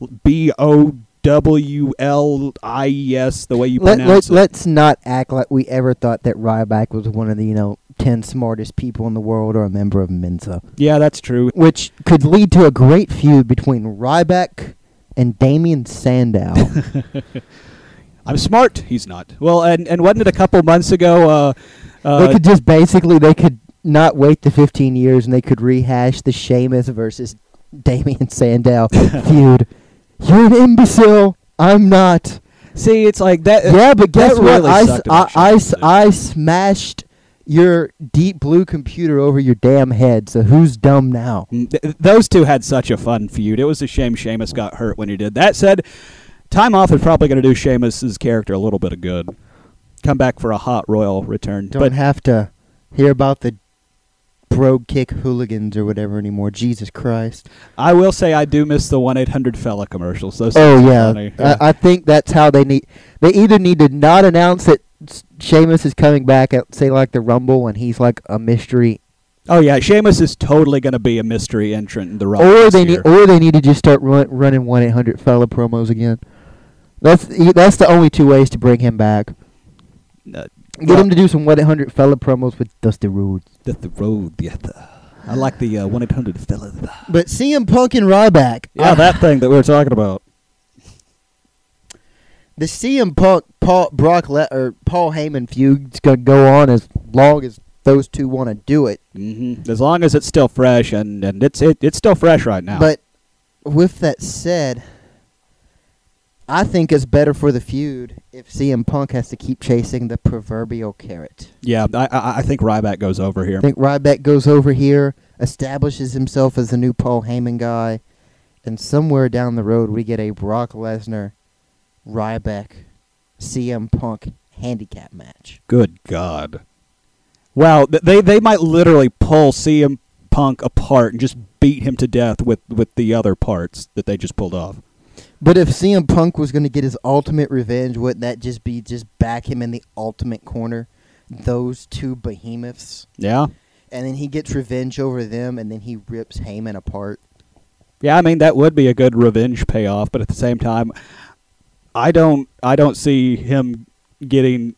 B-O-W-L-I-E-S, the way you pronounce it. Let's not act like we ever thought that Ryback was one of the, 10 smartest people in the world or a member of Mensa. Yeah, that's true. Which could lead to a great feud between Ryback and Damien Sandow. I'm smart. He's not. Well, and wasn't it a couple months ago? They could not wait the 15 years, and they could rehash the Sheamus versus Damien Sandow feud. You're an imbecile. I'm not. See, it's like that. Yeah, but guess what? Really I smashed your Deep Blue computer over your damn head, so who's dumb now? Those two had such a fun feud. It was a shame Sheamus got hurt when he did. That said, time off is probably going to do Sheamus's character a little bit of good. Come back for a hot royal return. Don't have to hear about the Brogue Kick hooligans or whatever anymore. Jesus Christ. I will say I do miss the 1-800-FELLA commercials. Those funny. I think that's how they either need to not announce that Sheamus is coming back at, say, like the Rumble, and he's like a mystery. Oh yeah, Sheamus is totally going to be a mystery entrant in the Rumble. Or they need to just start running 1-800-FELLA promos again. That's the only two ways to bring him back. Get him to do some 1-800-FELLA promos with Dusty Rhodes. Dusty Rhodes, yeah. I like the 1-800-FELLA. But CM Punk and Ryback. Yeah, that thing that we were talking about. The CM Punk Paul Heyman feud's gonna go on as long as those two want to do it. Mm-hmm. As long as it's still fresh, and it's still fresh right now. But with that said, I think it's better for the feud if CM Punk has to keep chasing the proverbial carrot. Yeah, I think Ryback goes over here. I think Ryback goes over here, establishes himself as the new Paul Heyman guy, and somewhere down the road we get a Brock Lesnar, Ryback, CM Punk handicap match. Good God. Wow, they might literally pull CM Punk apart and just beat him to death with the other parts that they just pulled off. But if CM Punk was going to get his ultimate revenge, wouldn't that just be back him in the ultimate corner? Those two behemoths. Yeah. And then he gets revenge over them, and then he rips Heyman apart. Yeah, I mean, that would be a good revenge payoff, but at the same time, I don't see him getting...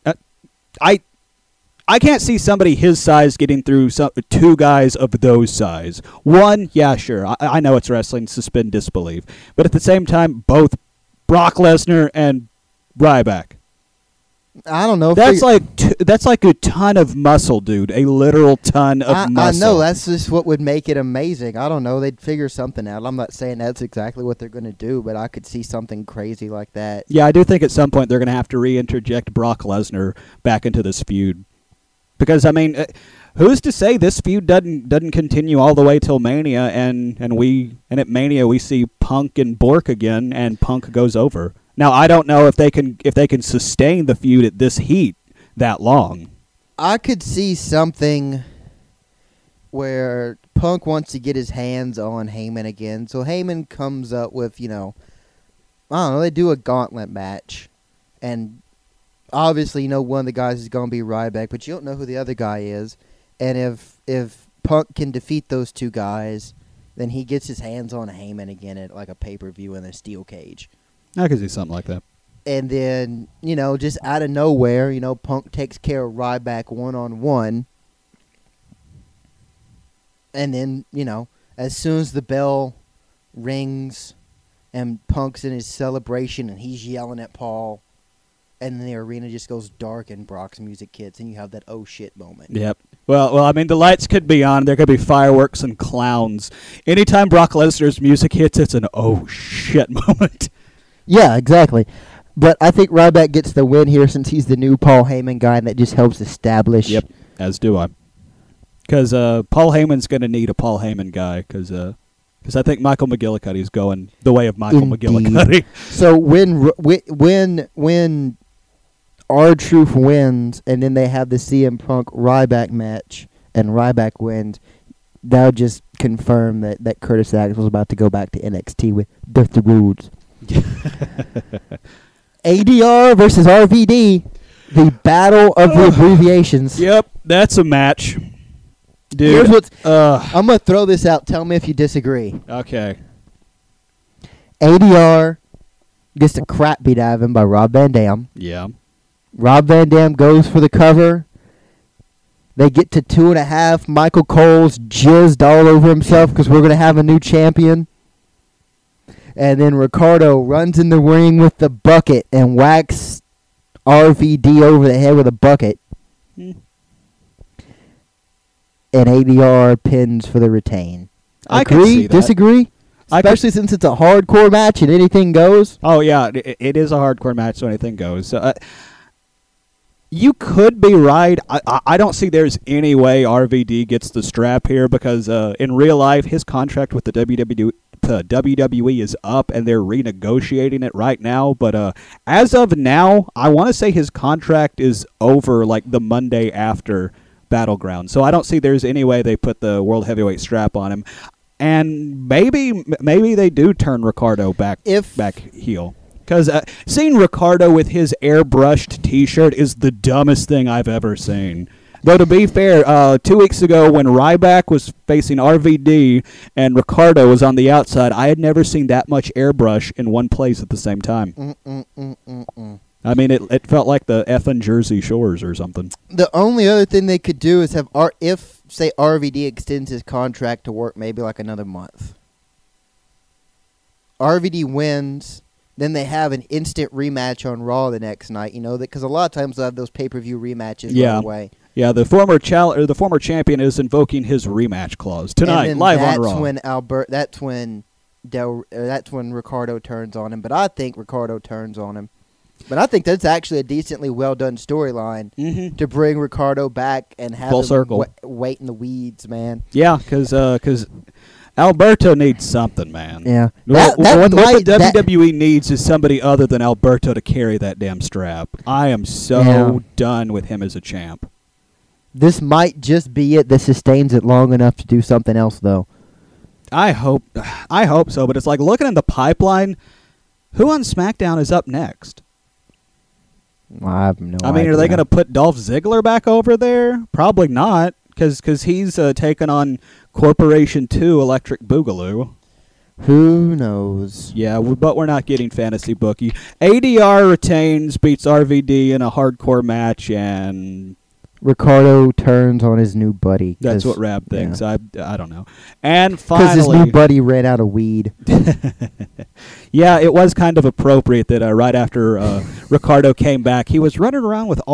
I can't see somebody his size getting through two guys of those size. One, yeah, sure. I know it's wrestling, suspend disbelief. But at the same time, both Brock Lesnar and Ryback. I don't know. That's like a ton of muscle, dude. A literal ton of muscle. I know. That's just what would make it amazing. I don't know. They'd figure something out. I'm not saying that's exactly what they're going to do, but I could see something crazy like that. Yeah, I do think at some point they're going to have to reinterject Brock Lesnar back into this feud. Because, I mean, who's to say this feud doesn't continue all the way till Mania, and at Mania we see Punk and Bork again, and Punk goes over. Now, I don't know if they can sustain the feud at this heat that long. I could see something where Punk wants to get his hands on Heyman again, so Heyman comes up with, I don't know, they do a gauntlet match, and obviously, one of the guys is going to be Ryback, but you don't know who the other guy is. And if Punk can defeat those two guys, then he gets his hands on Heyman again at like a pay-per-view in a steel cage. I could see something like that. And then, just out of nowhere, Punk takes care of Ryback one-on-one. And then, as soon as the bell rings and Punk's in his celebration and he's yelling at Paul, and then the arena just goes dark and Brock's music hits, and you have that oh shit moment. Yep. Well, I mean, the lights could be on. There could be fireworks and clowns. Anytime Brock Lesnar's music hits, it's an oh shit moment. Yeah, exactly. But I think Ryback gets the win here since he's the new Paul Heyman guy, and that just helps establish. Yep, as do I. Because Paul Heyman's going to need a Paul Heyman guy, because I think Michael McGillicuddy's going the way of Michael McGillicuddy. So when R-Truth wins, and then they have the CM Punk Ryback match, and Ryback wins, that'll just confirm that Curtis Axel's about to go back to NXT with Dusty Rhodes. ADR versus RVD, the battle of the abbreviations. Yep, that's a match. Dude, here's what's... I'm going to throw this out. Tell me if you disagree. Okay. ADR gets the crap beat out of him by Rob Van Dam. Yeah. Rob Van Dam goes for the cover. They get to 2.5. Michael Cole's jizzed all over himself because we're going to have a new champion. And then Ricardo runs in the ring with the bucket and whacks RVD over the head with a bucket. And ADR pins for the retain. I Agree? can see that. Disagree? Especially since it's a hardcore match and anything goes. Oh, yeah. It is a hardcore match, so anything goes. You could be right. I don't see there's any way RVD gets the strap here because in real life, his contract with the WWE is up, and they're renegotiating it right now. But as of now, I want to say his contract is over like the Monday after Battleground. So I don't see there's any way they put the World Heavyweight strap on him. And maybe they do turn Ricardo back heel. Because seeing Ricardo with his airbrushed T-shirt is the dumbest thing I've ever seen. Though, to be fair, 2 weeks ago when Ryback was facing RVD and Ricardo was on the outside, I had never seen that much airbrush in one place at the same time. I mean, it felt like the effing Jersey Shores or something. The only other thing they could do is have if, say, RVD extends his contract to work maybe like another month. RVD wins, then they have an instant rematch on Raw the next night. You know, because a lot of times they have those pay-per-view rematches right away. Yeah, the former champion is invoking his rematch clause tonight, live on Raw. That's when Ricardo turns on him. But I think Ricardo turns on him. But I think that's actually a decently well done storyline to bring Ricardo back and have him wait in the weeds, man. Yeah, because Alberto needs something, man. Yeah, what the WWE needs is somebody other than Alberto to carry that damn strap. I am so done with him as a champ. This might just be it that sustains it long enough to do something else, though. I hope so, but it's like looking in the pipeline. Who on SmackDown is up next? I have no idea. I mean, are they going to put Dolph Ziggler back over there? Probably not, because he's taken on Corporation 2 Electric Boogaloo. Who knows? Yeah, but we're not getting fantasy bookie. ADR retains, beats RVD in a hardcore match, and Ricardo turns on his new buddy. That's what Rab thinks. Yeah. I don't know. And finally, because his new buddy ran out of weed. Yeah, it was kind of appropriate that right after Ricardo came back, he was running around with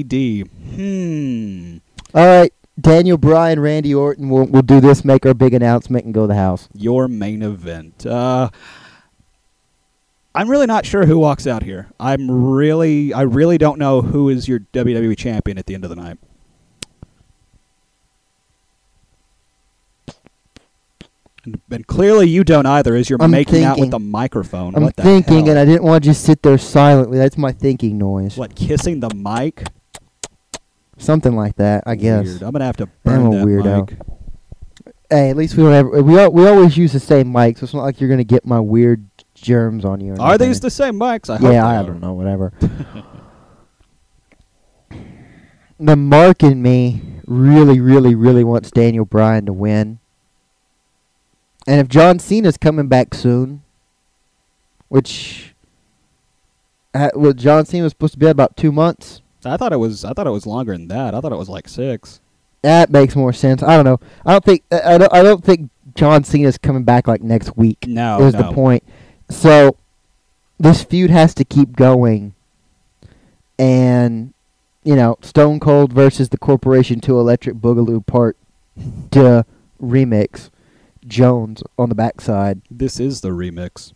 RVD. All right, Daniel Bryan, Randy Orton. We'll do this, make our big announcement, and go to the house. Your main event. I'm really not sure who walks out here. I really don't know who is your WWE champion at the end of the night. And clearly you don't either, as you're making out with the microphone. I'm thinking, and I didn't want to just sit there silently. That's my thinking noise. What, kissing the mic? Something like that, I guess. Weird. I'm going to have to burn that weirdo. mic. Hey, at least we don't ever. We always use the same mic, so it's not like you're going to get my weird germs on you. Are these the same mics? I hope I don't know, whatever. The mark in me really, really, really wants Daniel Bryan to win. And if John Cena's coming back soon, which John Cena was supposed to be about 2 months. I thought it was longer than that. I thought it was like 6. That makes more sense. I don't know. I don't think John Cena's coming back like next week. No, is the point. So this feud has to keep going. And Stone Cold versus the Corporation 2 Electric Boogaloo Part 2 remix. Jones on the backside. This is the remix.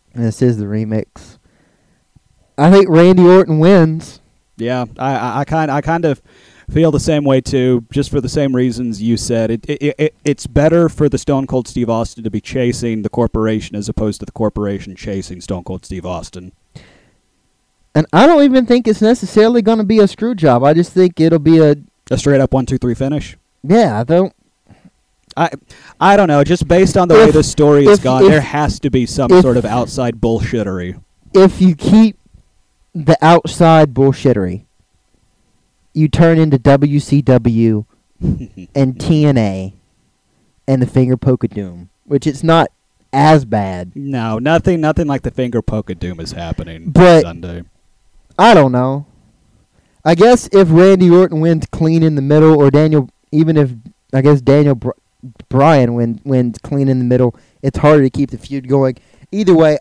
I think Randy Orton wins. Yeah, I kind of feel the same way too, just for the same reasons you said. It's better for the Stone Cold Steve Austin to be chasing the Corporation as opposed to the Corporation chasing Stone Cold Steve Austin. And I don't even think it's necessarily going to be a screw job. I just think it'll be a straight up 1-2-3 finish. Yeah, I don't know. Just based on the way the story has gone, there has to be some sort of outside bullshittery. If you keep the outside bullshittery, you turn into WCW and TNA and the Finger Poke of Doom, which it's not as bad. No, nothing like the Finger Poke of Doom is happening Sunday. I don't know. I guess if Randy Orton wins clean in the middle, or Daniel Bryan wins clean in the middle, it's harder to keep the feud going. Either way,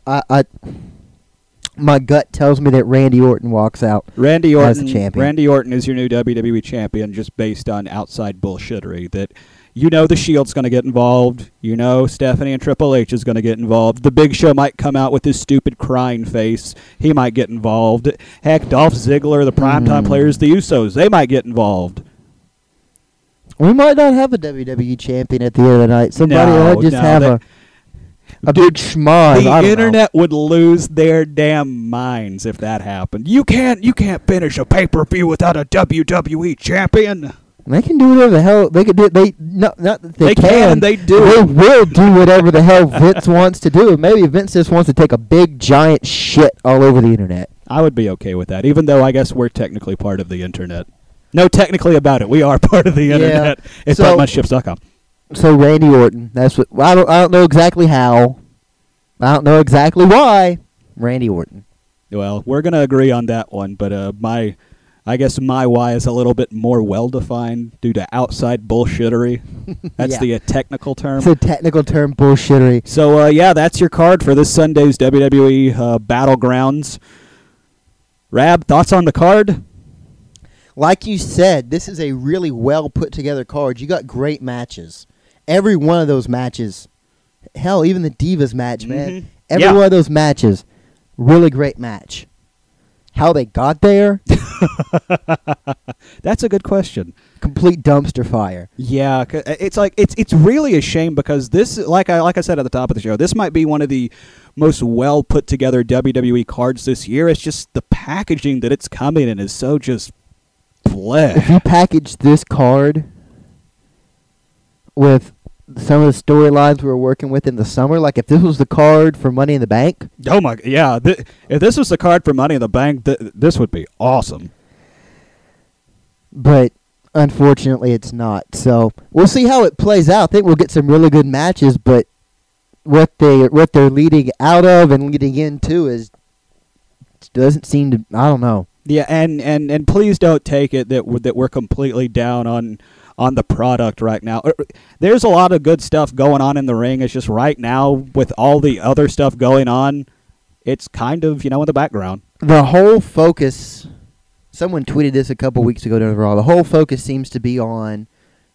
my gut tells me that Randy Orton walks out as the champion. Randy Orton is your new WWE champion just based on outside bullshittery that the Shield's going to get involved. Stephanie and Triple H is going to get involved. The Big Show might come out with his stupid crying face. He might get involved. Heck, Dolph Ziggler, the primetime players, the Usos, they might get involved. We might not have a WWE champion at the end of the night. Somebody might just have a big schmoz. The internet would lose their damn minds if that happened. You can't finish a pay-per-view without a WWE champion. They can do whatever the hell they can do. They can. They do. They will do whatever the hell Vince wants to do. Maybe Vince just wants to take a big giant shit all over the internet. I would be okay with that, even though I guess we're technically part of the internet. No, technically about it, we are part of the internet. It's ButtmunchShips.com. So Randy Orton, that's what I don't know exactly how. I don't know exactly why. Randy Orton. Well, we're gonna agree on that one, but I guess my why is a little bit more well-defined due to outside bullshittery. That's the technical term. It's a technical term, bullshittery. So, that's your card for this Sunday's WWE Battlegrounds. Rab, thoughts on the card? Like you said, this is a really well-put-together card. You got great matches. Every one of those matches, hell, even the Divas match, man. Every one of those matches, really great match. How they got there? That's a good question. Complete dumpster fire. Yeah, it's really a shame because this, like I said at the top of the show, this might be one of the most well put together WWE cards this year. It's just the packaging that it's coming in is so just bleh. If you package this card with some of the storylines we were working with in the summer, like if this was the card for Money in the Bank. Oh my, yeah. If this was the card for Money in the Bank, this would be awesome. But unfortunately, it's not. So we'll see how it plays out. I think we'll get some really good matches, but what they're leading out of and leading into doesn't seem to. I don't know. Yeah, and please don't take it that we're completely down on the product right now. There's a lot of good stuff going on in the ring. It's just right now with all the other stuff going on, it's kind of, in the background. The whole focus, someone tweeted this a couple weeks ago during Raw, the whole focus seems to be on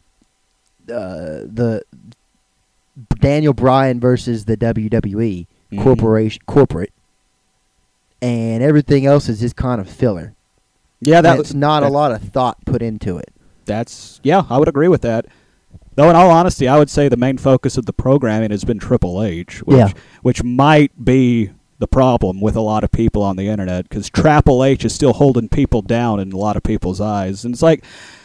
the Daniel Bryan versus the WWE corporate, and everything else is just kind of filler. Yeah, that's not a lot of thought put into it. I would agree with that. Though in all honesty, I would say the main focus of the programming has been Triple H, which might be the problem with a lot of people on the internet, because Triple H is still holding people down in a lot of people's eyes. And it's like,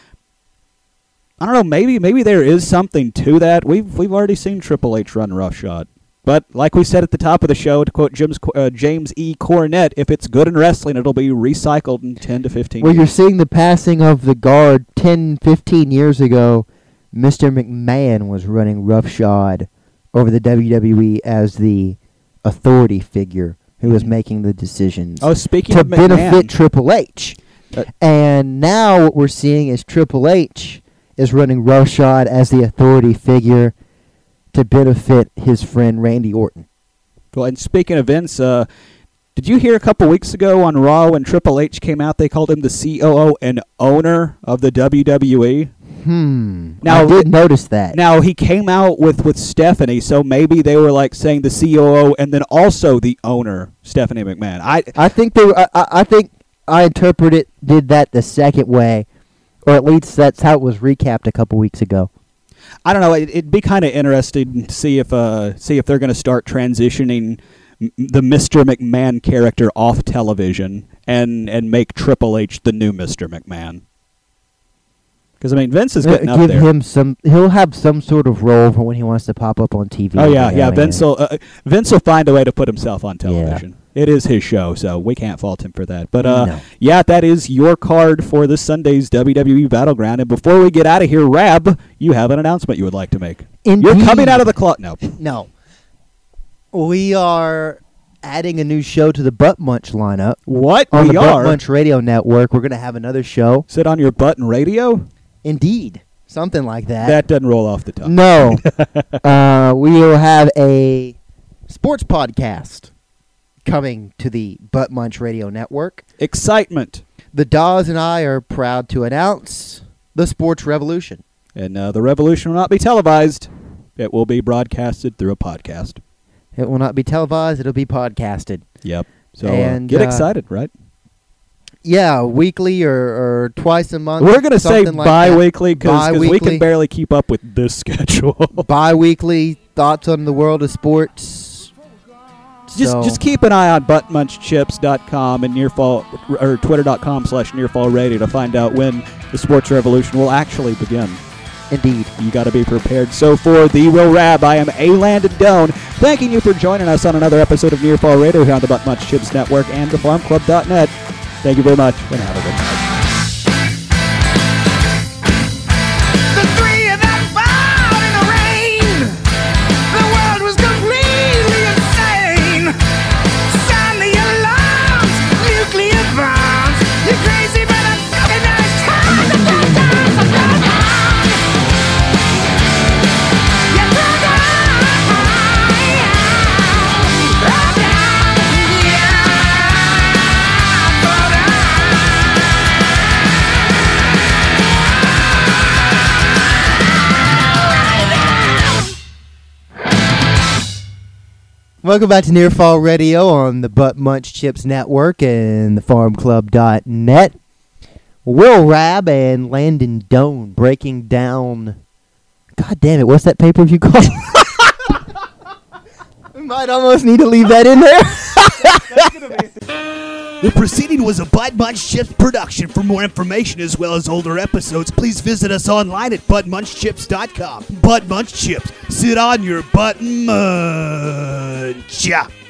I don't know, maybe there is something to that. We've already seen Triple H run roughshod. But like we said at the top of the show, to quote James E. Cornette, if it's good in wrestling, it'll be recycled in 10 to 15 years. Well, you're seeing the passing of the guard 10, 15 years ago. Mr. McMahon was running roughshod over the WWE as the authority figure who was making the decisions. Oh, speaking to of McMahon, benefit Triple H. And now what we're seeing is Triple H is running roughshod as the authority figure to benefit his friend Randy Orton. Well, and speaking of Vince, did you hear a couple weeks ago on Raw when Triple H came out, they called him the COO and owner of the WWE? Now, I did notice that. Now, he came out with Stephanie, so maybe they were like saying the COO and then also the owner, Stephanie McMahon. I think I interpreted that the second way, or at least that's how it was recapped a couple weeks ago. I don't know. It'd be kind of interesting to see if they're going to start transitioning the Mr. McMahon character off television and make Triple H the new Mr. McMahon. Because Vince is getting up there. He'll have some sort of role for when he wants to pop up on TV. Oh yeah. Vince will find a way to put himself on television. Yeah. It is his show, so we can't fault him for that. But no. That is your card for this Sunday's WWE Battleground. And before we get out of here, Rab, you have an announcement you would like to make. Indeed. You're coming out of the closet. No. We are adding a new show to the Butt Munch lineup. What? On the Butt Munch Radio Network, we're going to have another show. Sit on your butt and radio? Indeed. Something like that. That doesn't roll off the tongue. No. We will have a sports podcast coming to the Butt Munch Radio Network. Excitement. The Dawes and I are proud to announce the Sports Revolution. And the revolution will not be televised. It will be broadcasted through a podcast. It will not be televised. It'll be podcasted. Yep. So get excited, right? Yeah, weekly or twice a month. We're going to say bi-weekly because we can barely keep up with this schedule. Bi-weekly thoughts on the world of sports. Just keep an eye on buttmunchchips.com and Twitter.com/nearfallradio to find out when the sports revolution will actually begin. Indeed. You got to be prepared. So for the Will Rab, I am A. Landon Doan, thanking you for joining us on another episode of Near Fall Radio here on the Butt Munch Chips Network and thefarmclub.net. Thank you very much, and have a good night. The three of them fought in the rain. The world was completely insane. Sound the alarms, nuclear bombs. You're crazy, but I'm fucking nice time. Welcome back to Near Fall Radio on the Butt Munch Chips Network and thefarmclub.net. Will Rab and Landon Doan breaking down... God damn it, what's that pay-per-view called? We might almost need to leave that in there. The proceeding was a Butt Munch Chips production. For more information as well as older episodes, please visit us online at buttmunchchips.com. Butt Munch Chips. Sit on your butt munch.